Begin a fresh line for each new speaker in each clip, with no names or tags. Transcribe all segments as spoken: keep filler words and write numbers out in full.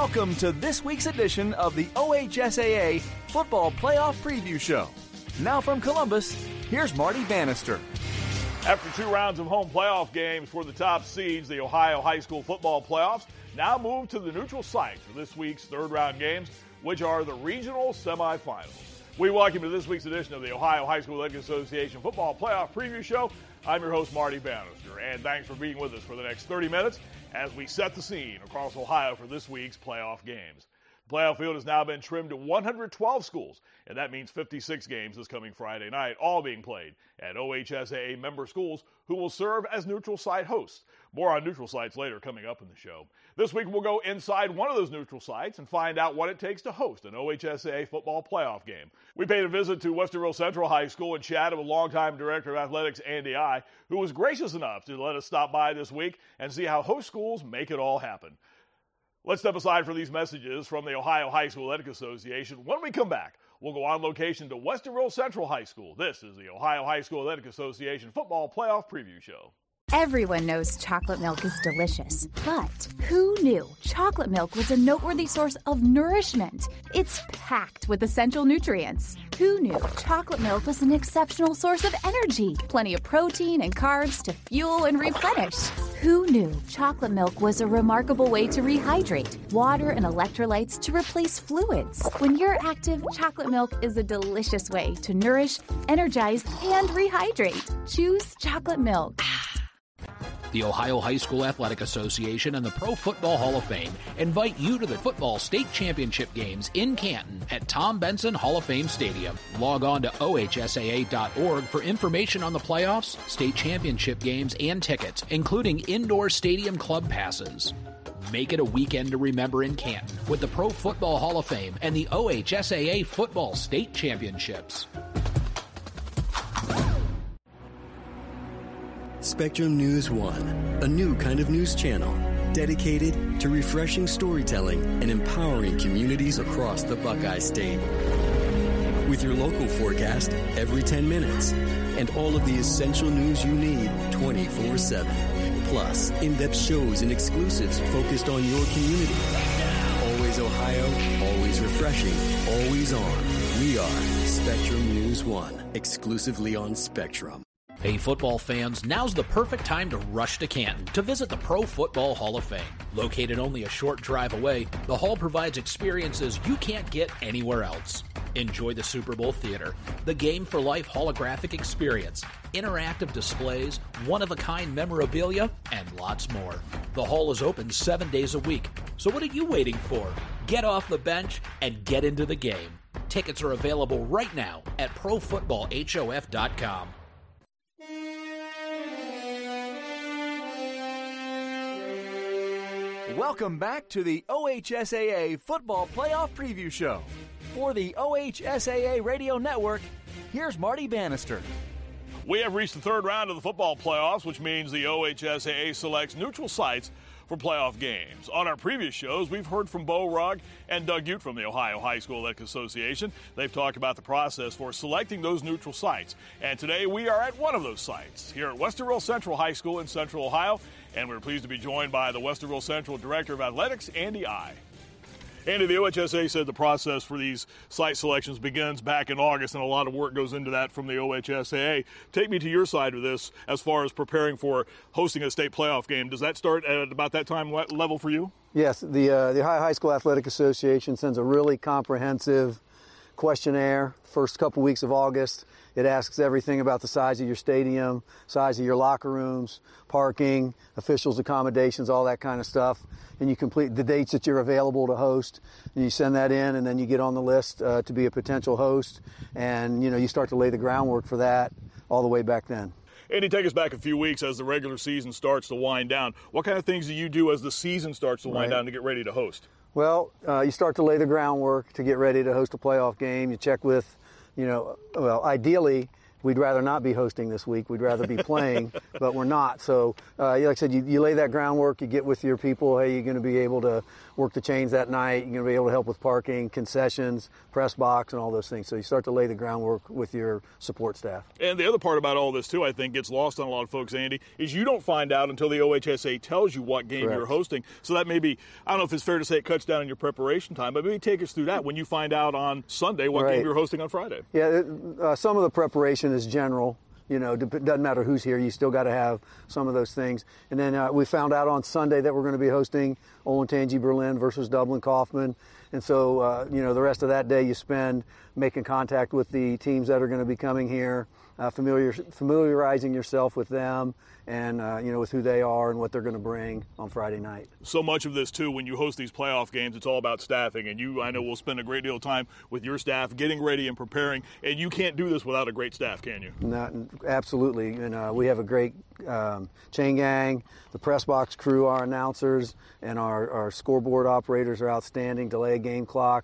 Welcome to this week's edition of the O H S A A Football Playoff Preview Show. Now from Columbus, here's Marty Bannister.
After two rounds of home playoff games for the top seeds, the Ohio High School Football Playoffs now move to the neutral site for this week's third-round games, which are the regional semifinals. We welcome you to this week's edition of the Ohio High School Athletic Association Football Playoff Preview Show. I'm your host, Marty Bannister, and thanks for being with us for the next thirty minutes as we set the scene across Ohio for this week's playoff games. The playoff field has now been trimmed to one hundred twelve schools, and that means fifty-six games this coming Friday night, all being played at O H S A A member schools who will serve as neutral site hosts. More on neutral sites later coming up in the show. This week we'll go inside one of those neutral sites and find out what it takes to host an O H S A A football playoff game. We paid a visit to Westerville Central High School and chatted with longtime Director of Athletics Andy I, who was gracious enough to let us stop by this week and see how host schools make it all happen. Let's step aside for these messages from the Ohio High School Athletic Association. When we come back, we'll go on location to Westerville Central High School. This is the Ohio High School Athletic Association Football Playoff Preview Show.
Everyone knows chocolate milk is delicious, but who knew chocolate milk was a noteworthy source of nourishment? It's packed with essential nutrients. Who knew chocolate milk was an exceptional source of energy? Plenty of protein and carbs to fuel and replenish. Who knew chocolate milk was a remarkable way to rehydrate? Water and electrolytes to replace fluids. When you're active, chocolate milk is a delicious way to nourish, energize, and rehydrate. Choose chocolate milk.
The Ohio High School Athletic Association and the Pro Football Hall of Fame invite you to the football state championship games in Canton at Tom Benson Hall of Fame Stadium. Log on to O H S A A dot org for information on the playoffs, state championship games, and tickets, including indoor stadium club passes. Make it a weekend to remember in Canton with the Pro Football Hall of Fame and the O H S A A Football State Championships.
Spectrum News One, a new kind of news channel dedicated to refreshing storytelling and empowering communities across the Buckeye State. With your local forecast every ten minutes and all of the essential news you need twenty-four seven. Plus, in-depth shows and exclusives focused on your community. Always Ohio, always refreshing, always on. We are Spectrum News One, exclusively on Spectrum.
Hey football fans, now's the perfect time to rush to Canton to visit the Pro Football Hall of Fame. Located only a short drive away, the hall provides experiences you can't get anywhere else. Enjoy the Super Bowl theater, the Game for Life holographic experience, interactive displays, one-of-a-kind memorabilia, and lots more. The hall is open seven days a week, so what are you waiting for? Get off the bench and get into the game. Tickets are available right now at pro football hof dot com.
Welcome back to the O H S A A Football Playoff Preview Show. For the O H S A A Radio Network, here's Marty Bannister.
We have reached the third round of the football playoffs, which means the O H S A A selects neutral sites for playoff games. On our previous shows, we've heard from Bo Rugg and Doug Ute from the Ohio High School Athletic Association. They've talked about the process for selecting those neutral sites. And today we are at one of those sites here at Westerville Central High School in Central Ohio. And we're pleased to be joined by the Westerville Central Director of Athletics, Andy I. Andy, the O H S A A said the process for these site selections begins back in August, and a lot of work goes into that from the O H S A A. Take me to your side of this as far as preparing for hosting a state playoff game. Does that start at about that time level for you?
Yes, the, uh, the Ohio High School Athletic Association sends a really comprehensive questionnaire first couple weeks of August. It asks everything about the size of your stadium, size of your locker rooms, parking, officials' accommodations, all that kind of stuff. And you complete the dates that you're available to host. And you send that in, and then you get on the list uh, to be a potential host. And, you know, you start to lay the groundwork for that all the way back then.
Andy, take us back a few weeks as the regular season starts to wind down. What kind of things do you do as the season starts to wind right. down to get ready to host?
Well, uh, you start to lay the groundwork to get ready to host a playoff game. You check with, you know, well, ideally we'd rather not be hosting this week. We'd rather be playing, but we're not. So, uh, like I said, you, you lay that groundwork. You get with your people. Hey, you're going to be able to work the chains that night. You're going to be able to help with parking, concessions, press box, and all those things. So you start to lay the groundwork with your support staff.
And the other part about all this, too, I think gets lost on a lot of folks, Andy, is you don't find out until the O H S A tells you what game
Correct.
You're hosting. So that may be, I don't know if it's fair to say it cuts down in your preparation time, but maybe take us through that when you find out on Sunday what
Right.
game you're hosting on Friday.
Yeah, it, uh, some of the preparation is general. You know, it doesn't matter who's here. You still got to have some of those things. And then uh, we found out on Sunday that we're going to be hosting Olentangy Berlin versus Dublin Kaufman. And so, uh, you know, the rest of that day you spend making contact with the teams that are going to be coming here, uh, familiar, familiarizing yourself with them and, uh, you know, with who they are and what they're going to bring on Friday night.
So much of this, too, when you host these playoff games, it's all about staffing. And you, I know, will spend a great deal of time with your staff getting ready and preparing. And you can't do this without a great staff, can you?
Not, absolutely. And uh, we have a great um, chain gang. The press box crew, our announcers, and our, our scoreboard operators are outstanding. Delay a game clock,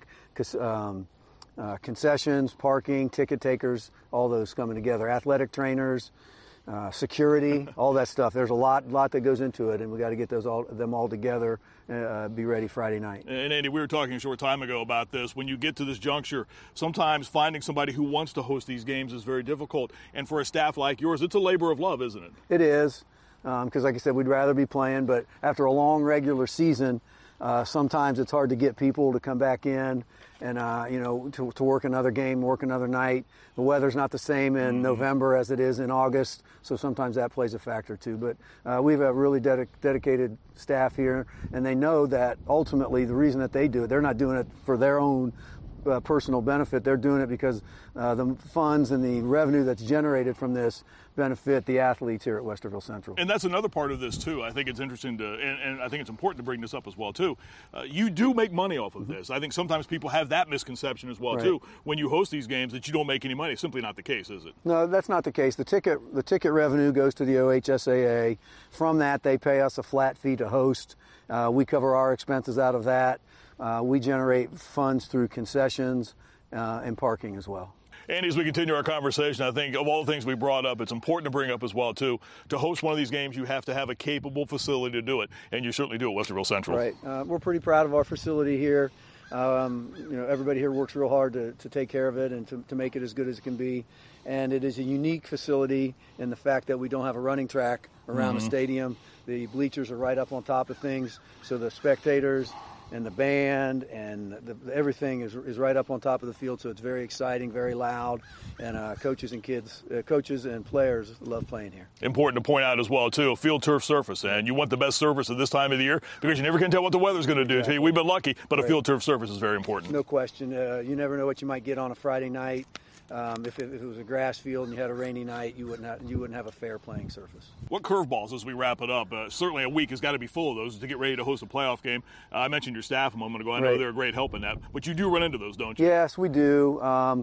um, uh, concessions, parking, ticket takers, all those coming together. Athletic trainers, uh, security, all that stuff. There's a lot, lot that goes into it, and we got to get those all, them all together. Uh, be ready Friday night.
And Andy, we were talking a short time ago about this. When you get to this juncture, sometimes finding somebody who wants to host these games is very difficult. And for a staff like yours, it's a labor of love, isn't it?
It is, because um, like I said, we'd rather be playing. But after a long regular season, uh, sometimes it's hard to get people to come back in and, uh, you know, to, to work another game, work another night. The weather's not the same in mm-hmm. November as it is in August, so sometimes that plays a factor too. But uh, we have a really dedi- dedicated staff here, and they know that ultimately the reason that they do it, they're not doing it for their own uh, personal benefit. They're doing it because uh, the funds and the revenue that's generated from this benefit the athletes here at Westerville Central.
And that's another part of this, too. I think it's interesting to, and, and I think it's important to bring this up as well, too. Uh, you do make money off of mm-hmm. this. I think sometimes people have that misconception as well, right. too, when you host these games that you don't make any money. It's simply not the case, is it?
No, that's not the case. The ticket, the ticket revenue goes to the O H S A A. From that, they pay us a flat fee to host. Uh, we cover our expenses out of that. Uh, we generate funds through concessions uh, and parking as well.
And as we continue our conversation, I think of all the things we brought up, it's important to bring up as well, too. To host one of these games, you have to have a capable facility to do it, and you certainly do at Westerville Central.
Right. Uh, we're pretty proud of our facility here. Um, you know, everybody here works real hard to, to take care of it and to, to make it as good as it can be. And it is a unique facility in the fact that we don't have a running track around mm-hmm. the stadium. The bleachers are right up on top of things, so the spectators and the band and the, everything is is right up on top of the field, so it's very exciting, very loud, and uh, coaches and kids, uh, coaches and players love playing here.
Important to point out as well, too, a field turf surface, and you want the best surface at this time of the year because you never can tell what the weather's going to do exactly. to you. We've been lucky, but right. a field turf surface is very important.
No question. Uh, you never know what you might get on a Friday night. Um, if, it, if it was a grass field and you had a rainy night, you wouldn't have, you wouldn't have a fair playing surface.
What curveballs, as we wrap it up? Uh, certainly a week has got to be full of those to get ready to host a playoff game. Uh, I mentioned your staff a moment ago. I know
right.
they're a great help in that, but you do run into those, don't you?
Yes, we do. Um,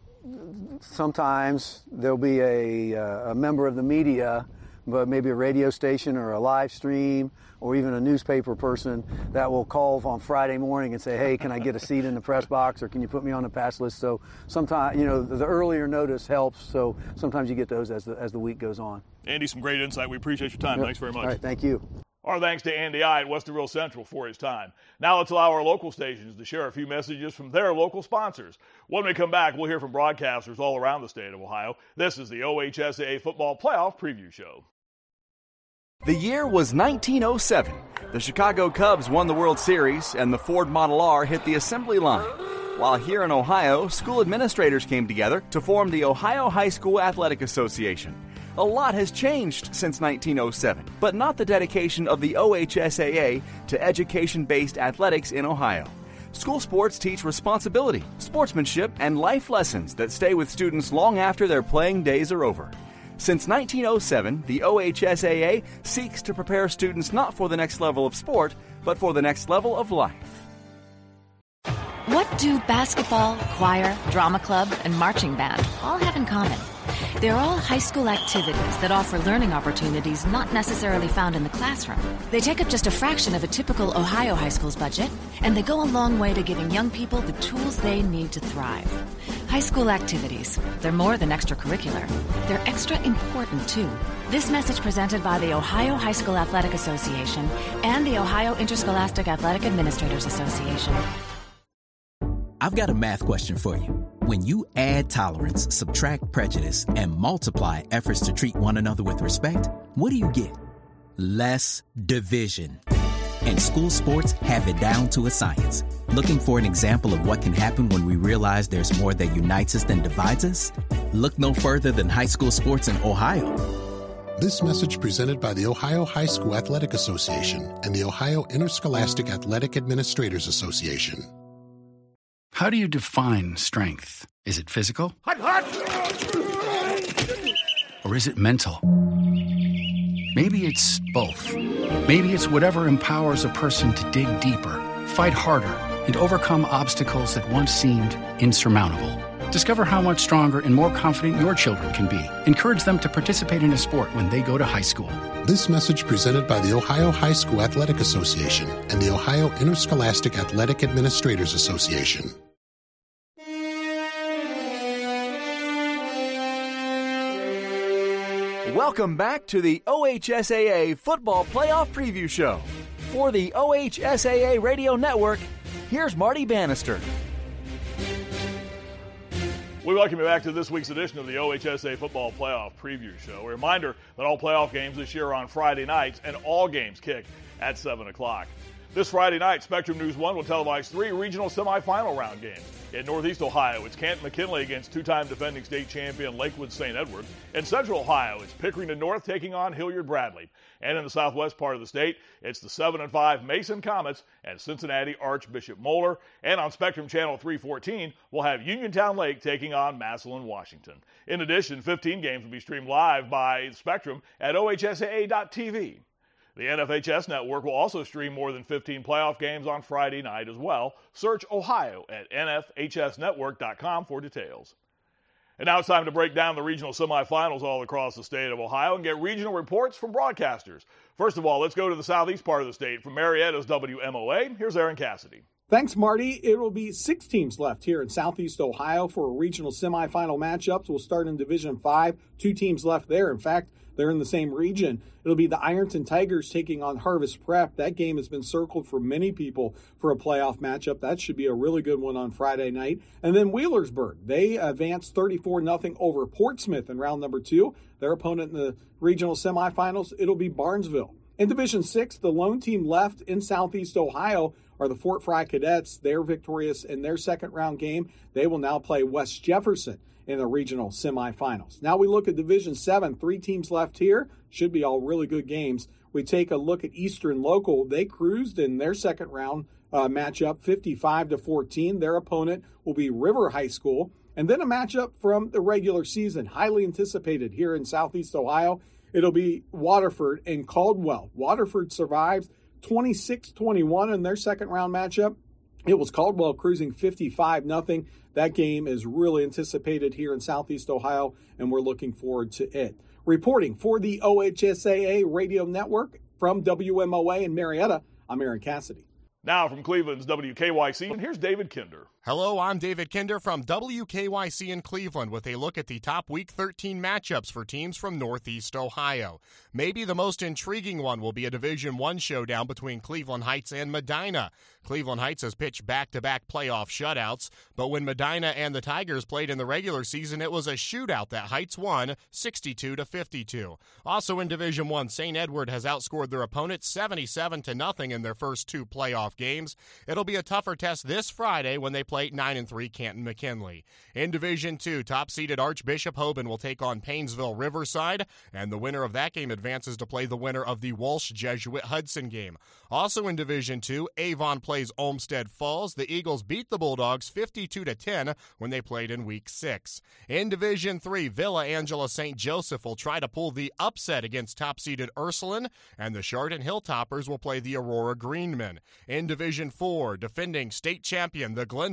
sometimes there'll be a, a member of the media, but maybe a radio station or a live stream or even a newspaper person that will call on Friday morning and say, hey, can I get a seat in the press box or can you put me on the pass list? So sometimes, you know, the earlier notice helps. So sometimes you get those as the, as the week goes on.
Andy, some great insight. We appreciate your time. Yep. Thanks very much.
All right, thank you.
Our thanks to Andy I at Westerville Central for his time. Now let's allow our local stations to share a few messages from their local sponsors. When we come back, we'll hear from broadcasters all around the state of Ohio. This is the O H S A A Football Playoff Preview Show.
The year was nineteen oh seven. The Chicago Cubs won the World Series, and the Ford Model R hit the assembly line. While here in Ohio, school administrators came together to form the Ohio High School Athletic Association. A lot has changed since nineteen oh seven, but not the dedication of the O H S A A to education-based athletics in Ohio. School sports teach responsibility, sportsmanship, and life lessons that stay with students long after their playing days are over. Since nineteen oh seven, the O H S A A seeks to prepare students not for the next level of sport, but for the next level of life.
What do basketball, choir, drama club, and marching band all have in common? They're all high school activities that offer learning opportunities not necessarily found in the classroom. They take up just a fraction of a typical Ohio high school's budget, and they go a long way to giving young people the tools they need to thrive. High school activities, they're more than extracurricular. They're extra important, too. This message presented by the Ohio High School Athletic Association and the Ohio Interscholastic Athletic Administrators Association.
I've got a math question for you. When you add tolerance, subtract prejudice, and multiply efforts to treat one another with respect, what do you get? Less division. And school sports have it down to a science. Looking for an example of what can happen when we realize there's more that unites us than divides us? Look no further than high school sports in Ohio.
This message presented by the Ohio High School Athletic Association and the Ohio Interscholastic Athletic Administrators Association.
How do you define strength? Is it physical?
Hot, hot.
Or is it mental? Maybe it's both. Maybe it's whatever empowers a person to dig deeper, fight harder, and overcome obstacles that once seemed insurmountable. Discover how much stronger and more confident your children can be. Encourage them to participate in a sport when they go to high school.
This message presented by the Ohio High School Athletic Association and the Ohio Interscholastic Athletic Administrators Association.
Welcome back to the O H S A A Football Playoff Preview Show. For the O H S A A Radio Network, here's Marty Bannister.
We welcome you back to this week's edition of the O H S A Football Playoff Preview Show. A reminder that all playoff games this year are on Friday nights, and all games kick at seven o'clock. This Friday night, Spectrum News one will televise three regional semifinal round games. In Northeast Ohio, it's Canton-McKinley against two-time defending state champion Lakewood Saint Edward. In Central Ohio, it's Pickering and North taking on Hilliard-Bradley. And in the southwest part of the state, it's the seven and five Mason Comets and Cincinnati Archbishop Moeller. And on Spectrum Channel three fourteen, we'll have Uniontown Lake taking on Massillon, Washington. In addition, fifteen games will be streamed live by Spectrum at O H S A A dot T V. The N F H S Network will also stream more than fifteen playoff games on Friday night as well. Search Ohio at N F H S network dot com for details. And now it's time to break down the regional semifinals all across the state of Ohio and get regional reports from broadcasters. First of all, let's go to the southeast part of the state. From Marietta's W M O A, here's Aaron Cassidy.
Thanks, Marty. It will be six teams left here in Southeast Ohio for regional semifinal matchups. We'll start in Division five. Two teams left there. In fact, they're in the same region. It'll be the Ironton Tigers taking on Harvest Prep. That game has been circled for many people for a playoff matchup. That should be a really good one on Friday night. And then Wheelersburg, they advanced thirty-four nothing over Portsmouth in round number two. Their opponent in the regional semifinals, it'll be Barnesville. In Division six, the lone team left in Southeast Ohio are the Fort Fry Cadets. They're victorious in their second round game. They will now play West Jefferson in the regional semifinals. Now we look at Division seven. Three teams left here. Should be all really good games. We take a look at Eastern Local. They cruised in their second round uh, matchup, fifty-five to fourteen. Their opponent will be River High School. And then a matchup from the regular season, highly anticipated here in Southeast Ohio. It'll be Waterford and Caldwell. Waterford survives twenty-six twenty-one in their second round matchup. It was Caldwell cruising fifty-five nothing. That game is really anticipated here in Southeast Ohio, and we're looking forward to it. Reporting for the O H S A A Radio Network from W M O A in Marietta, I'm Aaron Cassidy.
Now from Cleveland's W K Y C, and here's David Kinder.
Hello, I'm David Kinder from W K Y C in Cleveland with a look at the top Week thirteen matchups for teams from Northeast Ohio. Maybe the most intriguing one will be a Division one showdown between Cleveland Heights and Medina. Cleveland Heights has pitched back-to-back playoff shutouts, but when Medina and the Tigers played in the regular season, it was a shootout that Heights won sixty-two to fifty-two. Also in Division one, Saint Edward has outscored their opponent seventy-seven to nothing in their first two playoff games. It'll be a tougher test this Friday when they play nine and three Canton-McKinley. In Division two, top-seeded Archbishop Hoban will take on Painesville Riverside, and the winner of that game advances to play the winner of the Walsh Jesuit Hudson game. Also in Division two, Avon plays Olmsted Falls. The Eagles beat the Bulldogs fifty-two to ten when they played in Week six. In Division three, Villa Angela Saint Joseph will try to pull the upset against top-seeded Ursuline, and the Chardon Hilltoppers will play the Aurora Greenmen. In Division four, defending state champion, the Glenville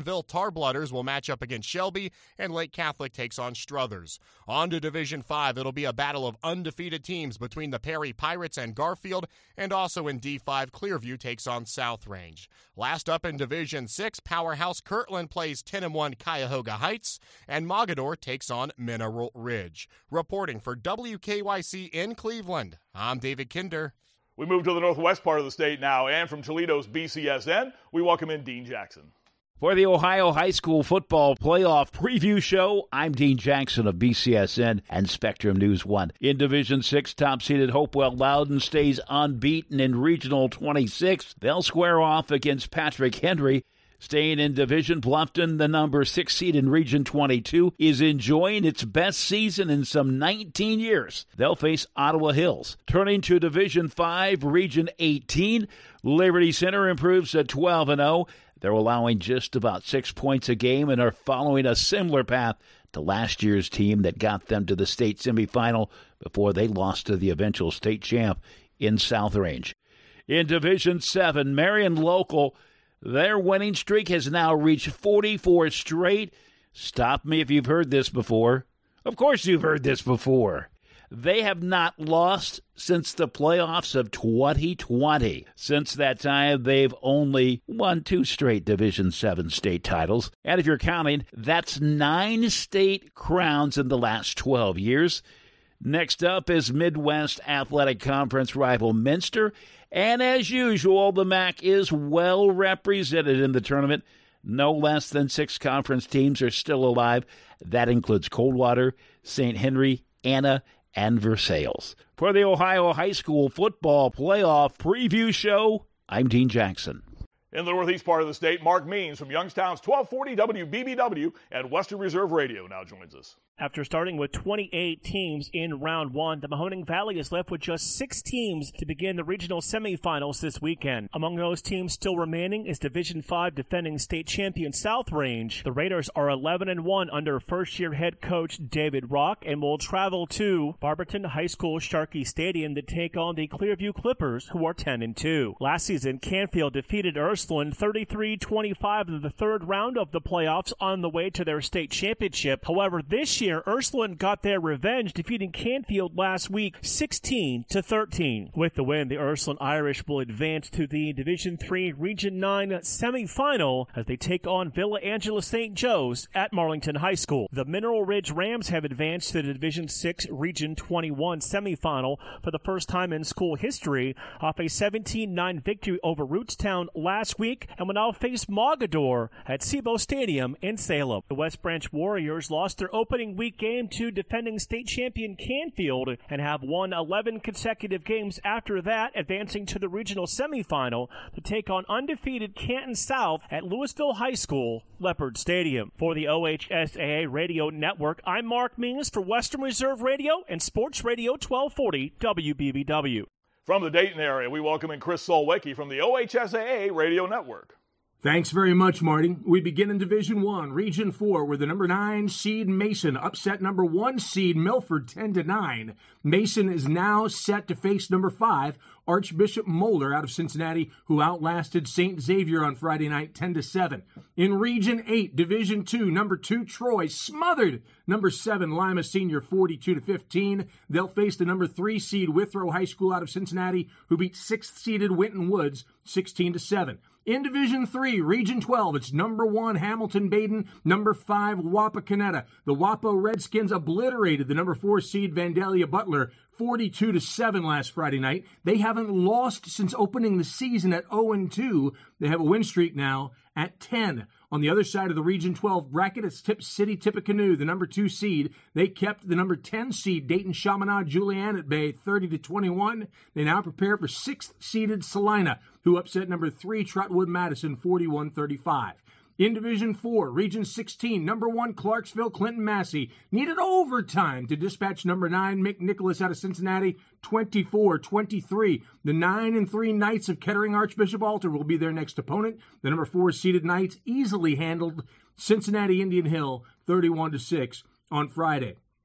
Steubenville Tarblooders will match up against Shelby, and Lake Catholic takes on Struthers. On to Division five, it'll be a battle of undefeated teams between the Perry Pirates and Garfield, and also in D five, Clearview takes on South Range. Last up in Division six, Powerhouse Kirtland plays ten and one Cuyahoga Heights, and Mogador takes on Mineral Ridge. Reporting for W K Y C in Cleveland, I'm David Kinder.
We move to the northwest part of the state now, and from Toledo's B C S N, we welcome in Dean Jackson.
For the Ohio High School Football Playoff Preview Show, I'm Dean Jackson of B C S N and Spectrum News one. In Division six, top-seeded Hopewell Loudon stays unbeaten in Regional twenty-six. They'll square off against Patrick Henry. Staying in Division, Bluffton, the number six seed in Region twenty-two, is enjoying its best season in some nineteen years. They'll face Ottawa Hills. Turning to Division five, Region eighteen, Liberty Center improves to twelve and oh. They're allowing just about six points a game and are following a similar path to last year's team that got them to the state semifinal before they lost to the eventual state champ in South Range. In Division seven, Marion Local, their winning streak has now reached forty-four straight. Stop me if you've heard this before. Of course you've heard this before. They have not lost since the playoffs of twenty twenty. Since that time, they've only won two straight Division seven state titles. And if you're counting, that's nine state crowns in the last twelve years. Next up is Midwest Athletic Conference rival Minster. And as usual, the M A C is well represented in the tournament. No less than six conference teams are still alive. That includes Coldwater, Saint Henry, Anna, and Versailles. For the Ohio High School Football Playoff Preview Show, I'm Dean Jackson.
In the northeast part of the state, Mark Means from Youngstown's twelve forty W B B W and Western Reserve Radio now joins us.
After starting with twenty-eight teams in round one, the Mahoning Valley is left with just six teams to begin the regional semifinals this weekend. Among those teams still remaining is Division five defending state champion South Range. The Raiders are eleven and one under first-year head coach David Rock and will travel to Barberton High School Sharkey Stadium to take on the Clearview Clippers, who are ten and two. Last season, Canfield defeated Ursuline thirty-three twenty-five in the third round of the playoffs on the way to their state championship. However, this year, Ursuline got their revenge, defeating Canfield last week sixteen to thirteen. With the win, the Ursuline Irish will advance to the Division three Region nine semifinal as they take on Villa Angela Saint Joe's at Marlington High School. The Mineral Ridge Rams have advanced to the Division six Region twenty-one semifinal for the first time in school history off a seventeen nine victory over Rootstown last week and will now face Mogador at SIBO Stadium in Salem. The West Branch Warriors lost their opening week game to defending state champion Canfield and have won eleven consecutive games after that, advancing to the regional semifinal to take on undefeated Canton South at Louisville High School, Leopard Stadium. For the O H S A A Radio Network, I'm Mark Means for Western Reserve Radio and Sports Radio twelve forty W B B W.
From the Dayton area, we welcome in Chris Solwecki from the O H S A A Radio Network.
Thanks very much, Marty. We begin in Division one, Region four, where the number nine seed Mason upset number one seed Milford ten to nine. Mason is now set to face number five, Archbishop Moeller out of Cincinnati, who outlasted Saint Xavier on Friday night ten to seven. In Region eight, Division two, number two Troy smothered number seven Lima Senior forty-two to fifteen. They'll face the number three seed Withrow High School out of Cincinnati, who beat sixth seeded Winton Woods sixteen to seven. In Division three, Region twelve, it's number one Hamilton Baden, number five Wapakoneta. The Wapo Redskins obliterated the number four seed Vandalia Butler forty-two to seven last Friday night. They haven't lost since opening the season at oh and two. They have a win streak now at ten. On the other side of the Region twelve bracket, it's Tip City Tippecanoe, the number two seed. They kept the number ten seed Dayton Chaminade Julian at bay thirty to twenty-one. They now prepare for sixth seeded Salina, who upset number three Trotwood Madison forty-one thirty-five. In Division four, Region sixteen, number one Clarksville Clinton Massey needed overtime to dispatch number nine Mick Nicholas out of Cincinnati twenty-four twenty-three. The nine and three Knights of Kettering Archbishop Alter will be their next opponent. The number four seeded Knights easily handled Cincinnati Indian Hill thirty-one to six on Friday.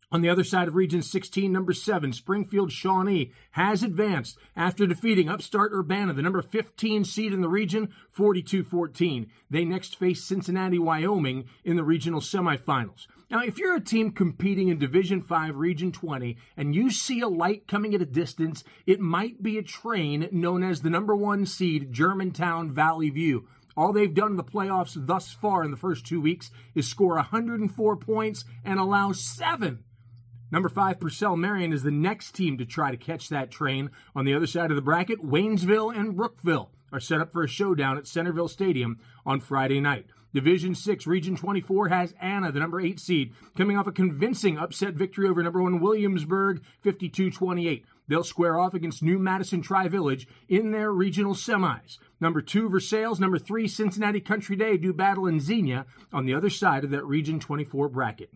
On the other side of Region sixteen, number seven, Springfield Shawnee has advanced after defeating upstart Urbana, the number fifteen seed in the region, forty-two fourteen. They next face Cincinnati, Wyoming in the regional semifinals. Now, if you're a team competing in Division five, Region twenty, and you see a light coming at a distance, it might be a train known as the number one seed, Germantown Valley View. All they've done in the playoffs thus far in the first two weeks is score one hundred four points and allow seven. Number five, Purcell Marion is the next team to try to catch that train. On the other side of the bracket, Waynesville and Brookville are set up for a showdown at Centerville Stadium on Friday night. Division six, Region twenty-four has Anna, the number eight seed, coming off a convincing upset victory over number one Williamsburg, fifty-two twenty-eight. They'll square off against New Madison Tri-Village in their regional semis. Number two, Versailles. Number three, Cincinnati Country Day do battle in Xenia on the other side of that Region twenty-four bracket.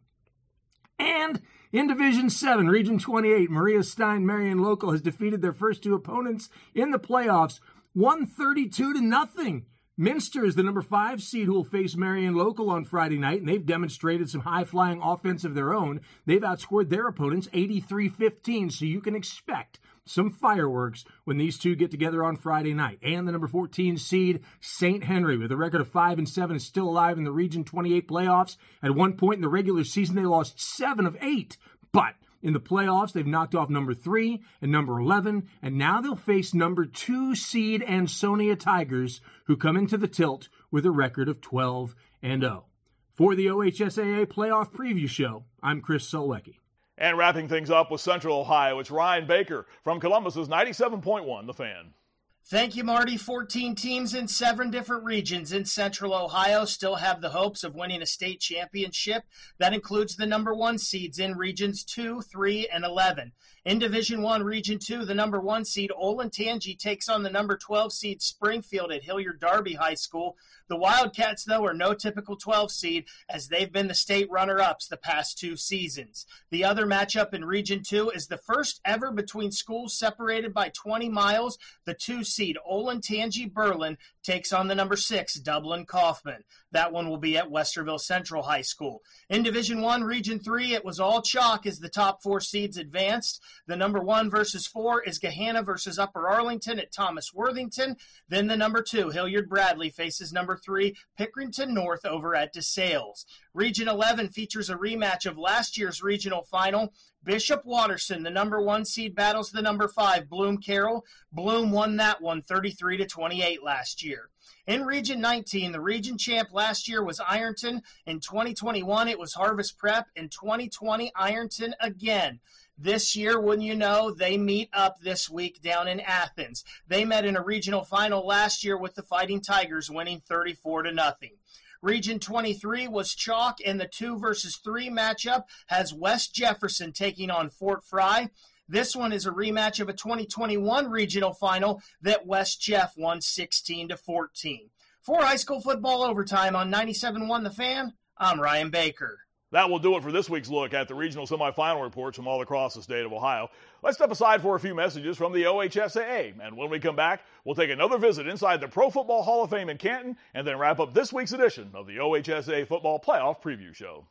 And in Division seven, Region twenty-eight, Maria Stein Marion Local has defeated their first two opponents in the playoffs, one thirty-two to nothing. Minster is the number five seed who will face Marion Local on Friday night, and they've demonstrated some high-flying offense of their own. They've outscored their opponents eighty-three fifteen, so you can expect some fireworks when these two get together on Friday night. And the number fourteen seed, Saint Henry, with a record of five and seven, is still alive in the Region twenty-eight playoffs. At one point in the regular season, they lost seven of eight, but in the playoffs, they've knocked off number three and number eleven, and now they'll face number two seed Ansonia Tigers, who come into the tilt with a record of twelve and oh. For the O H S A A Playoff Preview Show, I'm Chris Solwecki.
And wrapping things up with Central Ohio, it's Ryan Baker from Columbus's ninety-seven point one The Fan.
Thank you, Marty. fourteen teams in seven different regions in Central Ohio still have the hopes of winning a state championship. That includes the number one seeds in Regions two, three, and eleven. In Division one, Region two, the number one seed, Olentangy, takes on the number twelve seed, Springfield, at Hilliard-Darby High School. The Wildcats, though, are no typical twelve seed, as they've been the state runner-ups the past two seasons. The other matchup in Region two is the first ever between schools separated by twenty miles. The two seed, Olentangy Berlin, takes on the number six, Dublin Kaufman. That one will be at Westerville Central High School. In Division one, Region three, it was all chalk as the top four seeds advanced. The number one versus four is Gahanna versus Upper Arlington at Thomas Worthington. Then the number two, Hilliard-Bradley, faces number three, Pickerington North over at DeSales. Region eleven features a rematch of last year's regional final. Bishop Watterson, the number one seed, battles the number five, Bloom Carroll. Bloom won that one thirty-three to twenty-eight last year. In Region nineteen, the region champ last year was Ironton. In twenty twenty-one, it was Harvest Prep. In twenty twenty, Ironton again. This year, wouldn't you know, they meet up this week down in Athens. They met in a regional final last year with the Fighting Tigers, winning thirty-four to nothing. Region twenty-three was chalk, and the two versus three matchup has West Jefferson taking on Fort Fry. This one is a rematch of a twenty twenty-one regional final that West Jeff won sixteen to fourteen. For high school football overtime on ninety-seven point one The Fan, I'm Ryan Baker.
That will do it for this week's look at the regional semifinal reports from all across the state of Ohio. Let's step aside for a few messages from the O H S A A. And when we come back, we'll take another visit inside the Pro Football Hall of Fame in Canton and then wrap up this week's edition of the O H S A A Football Playoff Preview Show.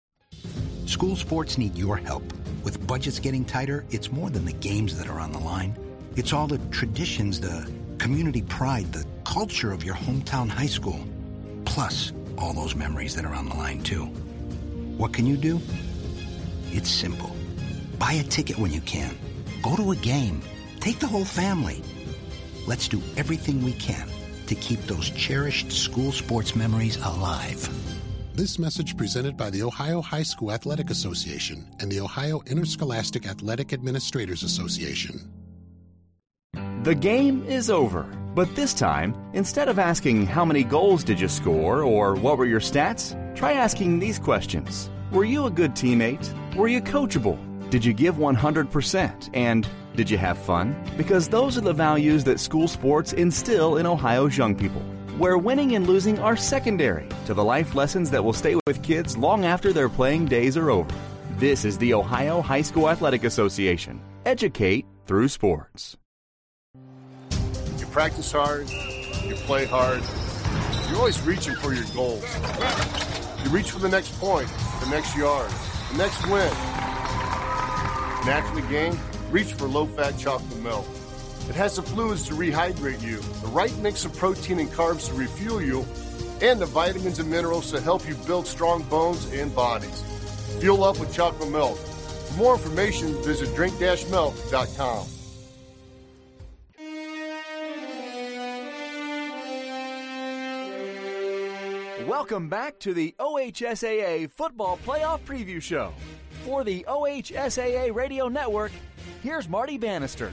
School sports need your help. With budgets getting tighter, it's more than the games that are on the line. It's all the traditions, the community pride, the culture of your hometown high school. Plus, all those memories that are on the line, too. What can you do? It's simple. Buy a ticket when you can. Go to a game. Take the whole family. Let's do everything we can to keep those cherished school sports memories alive.
This message presented by the Ohio High School Athletic Association and the Ohio Interscholastic Athletic Administrators Association.
The game is over, but this time, instead of asking how many goals did you score or what were your stats, try asking these questions. Were you a good teammate? Were you coachable? Did you give one hundred percent? And did you have fun? Because those are the values that school sports instill in Ohio's young people, where winning and losing are secondary to the life lessons that will stay with kids long after their playing days are over. This is the Ohio High School Athletic Association. Educate through sports.
You practice hard, you play hard, you're always reaching for your goals. You reach for the next point, the next yard, the next win. And after the game, reach for low-fat chocolate milk. It has the fluids to rehydrate you, the right mix of protein and carbs to refuel you, and the vitamins and minerals to help you build strong bones and bodies. Fuel up with chocolate milk. For more information, visit drink dash milk dot com.
Welcome back to the O H S A A Football Playoff Preview Show. For the O H S A A Radio Network, here's Marty Bannister.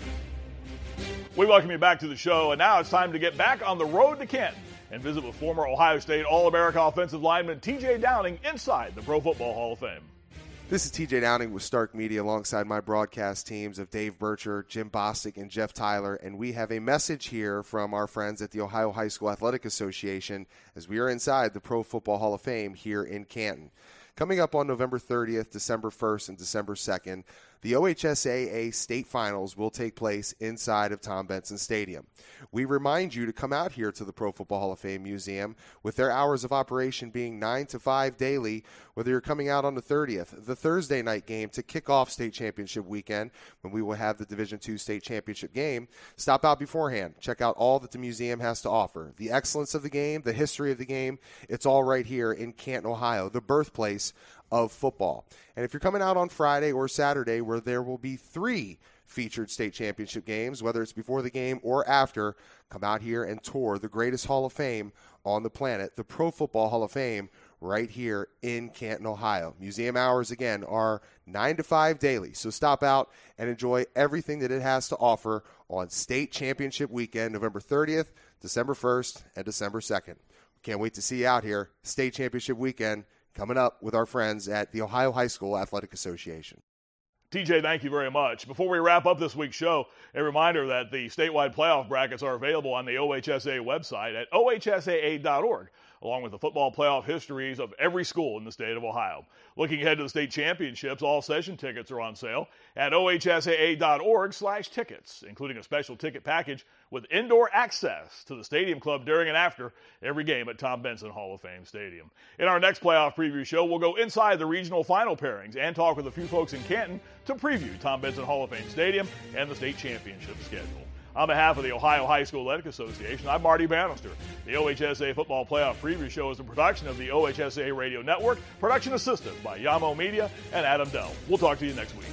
We welcome you back to the show, and now it's time to get back on the road to Canton and visit with former Ohio State All-America offensive lineman T J Downing inside the Pro Football Hall of Fame.
This is T J Downing with Stark Media alongside my broadcast teams of Dave Bircher, Jim Bostic, and Jeff Tyler, and we have a message here from our friends at the Ohio High School Athletic Association as we are inside the Pro Football Hall of Fame here in Canton. Coming up on November thirtieth, December first, and December second, the O H S A A state finals will take place inside of Tom Benson Stadium. We remind you to come out here to the Pro Football Hall of Fame Museum with their hours of operation being nine to five daily, whether you're coming out on the thirtieth, the Thursday night game to kick off state championship weekend when we will have the Division two state championship game. Stop out beforehand. Check out all that the museum has to offer. The excellence of the game, the history of the game, it's all right here in Canton, Ohio, the birthplace of football. And if you're coming out on Friday or Saturday where there will be three featured state championship games, whether it's before the game or after, come out here and tour the greatest Hall of Fame on the planet, the Pro Football Hall of Fame, right here in Canton, Ohio. Museum hours, again, are nine to five daily, so stop out and enjoy everything that it has to offer on state championship weekend, November thirtieth, December first, and December second. Can't wait to see you out here. State championship weekend coming up with our friends at the Ohio High School Athletic Association.
T J, thank you very much. Before we wrap up this week's show, a reminder that the statewide playoff brackets are available on the O H S A A website at O H S A A dot org, along with the football playoff histories of every school in the state of Ohio. Looking ahead to the state championships, all session tickets are on sale at O H S A A dot org slash tickets, including a special ticket package with indoor access to the Stadium Club during and after every game at Tom Benson Hall of Fame Stadium. In our next playoff preview show, we'll go inside the regional final pairings and talk with a few folks in Canton to preview Tom Benson Hall of Fame Stadium and the state championship schedule. On behalf of the Ohio High School Athletic Association, I'm Marty Bannister. The O H S A Football Playoff Preview Show is a production of the O H S A Radio Network, production assisted by Yamo Media and Adam Dell. We'll talk to you next week.